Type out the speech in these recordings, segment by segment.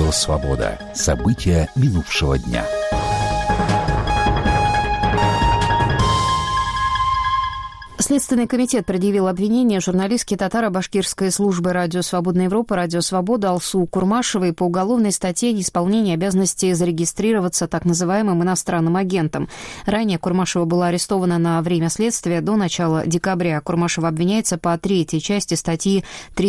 Радио «Свобода». События минувшего дня. Следственный комитет предъявил обвинение журналистке татаро-башкирской службы «Радио Свободная Европа» «Радио Свобода» Алсу Курмашевой по уголовной статье «Неисполнение обязанности зарегистрироваться так называемым иностранным агентом». Ранее Курмашева была арестована на время следствия до начала декабря. Курмашева обвиняется по третьей части статьи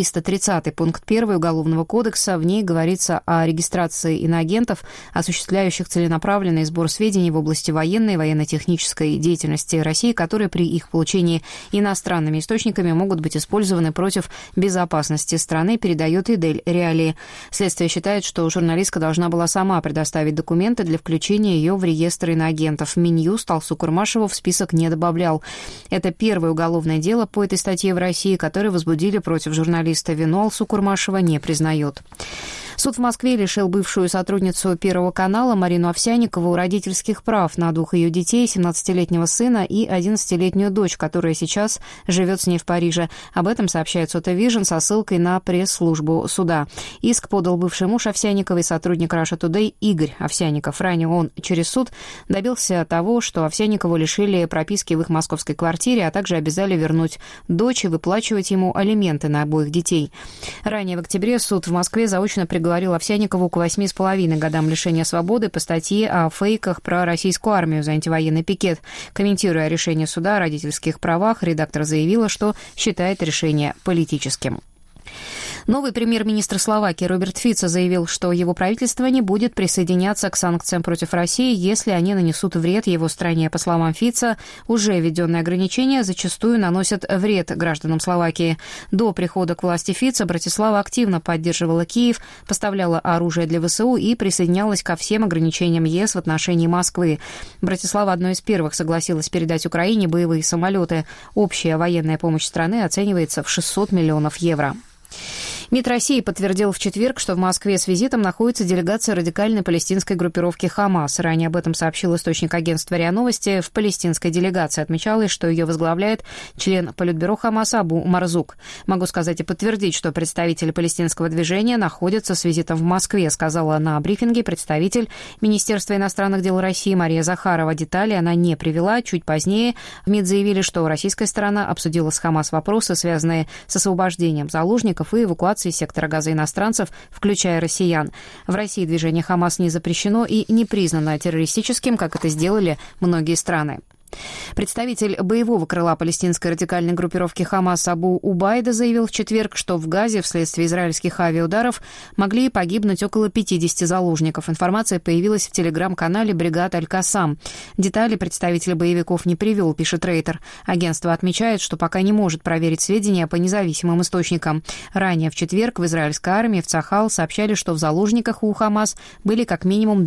330 пункт 1 Уголовного кодекса. В ней говорится о регистрации иноагентов, осуществляющих целенаправленный сбор сведений в области военной и военно-технической деятельности России, которые при их получении иностранными источниками могут быть использованы против безопасности страны, передает Идель Реали. Следствие считает, что журналистка должна была сама предоставить документы для включения ее в реестр иноагентов. Минюст Алсу Курмашеву в список не добавлял. Это первое уголовное дело по этой статье в России, которое возбудили против журналиста. Вину Алсу Курмашева не признает. Суд в Москве лишил бывшую сотрудницу Первого канала Марину Овсянникову родительских прав на двух ее детей, 17-летнего сына и 11-летнюю дочь, которая сейчас живет с ней в Париже. Об этом сообщает Сотовижн со ссылкой на пресс-службу суда. Иск подал бывший муж Овсянниковой, сотрудник Russia Today Игорь Овсянников. Ранее он через суд добился того, что Овсянникову лишили прописки в их московской квартире, а также обязали вернуть дочь и выплачивать ему алименты на обоих детей. Ранее в октябре суд в Москве заочно приговорил Овсянникову к 8,5 годам лишения свободы по статье о фейках про российскую армию за антивоенный пикет. Комментируя решение суда о родительских правах, редактор заявила, что считает решение политическим. Новый премьер-министр Словакии Роберт Фицо заявил, что его правительство не будет присоединяться к санкциям против России, если они нанесут вред его стране. По словам Фицо, уже введенные ограничения зачастую наносят вред гражданам Словакии. До прихода к власти Фицо Братислава активно поддерживала Киев, поставляла оружие для ВСУ и присоединялась ко всем ограничениям ЕС в отношении Москвы. Братислава одной из первых согласилась передать Украине боевые самолеты. Общая военная помощь страны оценивается в 600 миллионов евро. МИД России подтвердил в четверг, что в Москве с визитом находится делегация радикальной палестинской группировки «Хамас». Ранее об этом сообщил источник агентства РИА Новости. В палестинской делегации отмечалось, что ее возглавляет член Политбюро «Хамас» Абу Марзук. «Могу сказать и подтвердить, что представители палестинского движения находятся с визитом в Москве», сказала на брифинге представитель Министерства иностранных дел России Мария Захарова. Детали она не привела. Чуть позднее в МИД заявили, что российская сторона обсудила с «Хамас» вопросы, связанные с освобождением заложников и эвакуацией сектора Газа иностранцев, включая россиян. В России движение «Хамас» не запрещено и не признано террористическим, как это сделали многие страны. Представитель боевого крыла палестинской радикальной группировки «Хамас» Абу Убайда заявил в четверг, что в Газе вследствие израильских авиаударов могли погибнуть около 50 заложников. Информация появилась в телеграм-канале «Бригад Аль-Кассам». Детали представитель боевиков не привел, пишет Рейтер. Агентство отмечает, что пока не может проверить сведения по независимым источникам. Ранее в четверг в израильской армии в Цахал сообщали, что в заложниках у «Хамас» были как минимум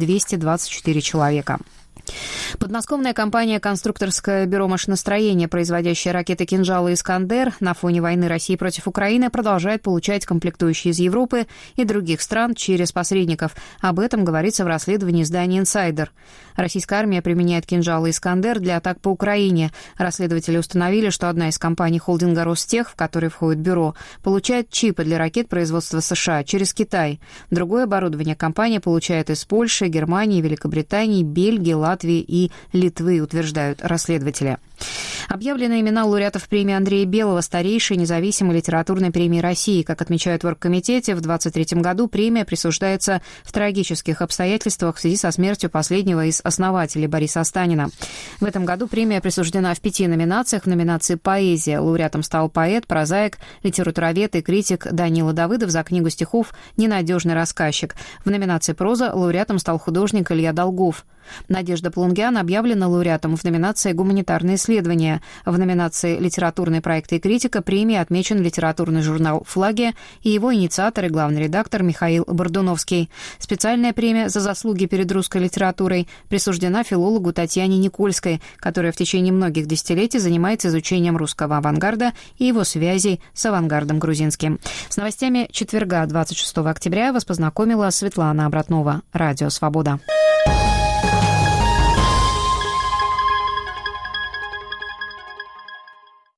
224 человека. Подмосковная компания «Конструкторское бюро машиностроения», производящая ракеты «Кинжал» и «Искандер», на фоне войны России против Украины продолжает получать комплектующие из Европы и других стран через посредников. Об этом говорится в расследовании издания «Инсайдер». Российская армия применяет «Кинжал» и «Искандер» для атак по Украине. Расследователи установили, что одна из компаний холдинга «Ростех», в который входит бюро, получает чипы для ракет производства США через Китай. Другое оборудование компания получает из Польши, Германии, Великобритании, Бельгии, Латвии и Литвы, утверждают расследователи. Объявлены имена лауреатов премии Андрея Белого, старейшей независимой литературной премии России. Как отмечают в оргкомитете, в 2023 году премия присуждается в трагических обстоятельствах в связи со смертью последнего из основателей Бориса Останина. В этом году премия присуждена в 5 номинациях. В номинации «Поэзия» лауреатом стал поэт, прозаик, литературовед и критик Данила Давыдов за книгу стихов «Ненадежный рассказчик». В номинации «Проза» лауреатом стал художник Илья Долгов. Надежда Плунгян объявлена лауреатом в номинации «Гуманитарные исследования». В номинации «Литературные проекты и критика» премии отмечен литературный журнал «Флаги» и его инициатор и главный редактор Михаил Бордуновский. Специальная премия за заслуги перед русской литературой присуждена филологу Татьяне Никольской, которая в течение многих десятилетий занимается изучением русского авангарда и его связей с авангардом грузинским. С новостями четверга, 26 октября, вас познакомила Светлана Обратнова. Радио «Свобода».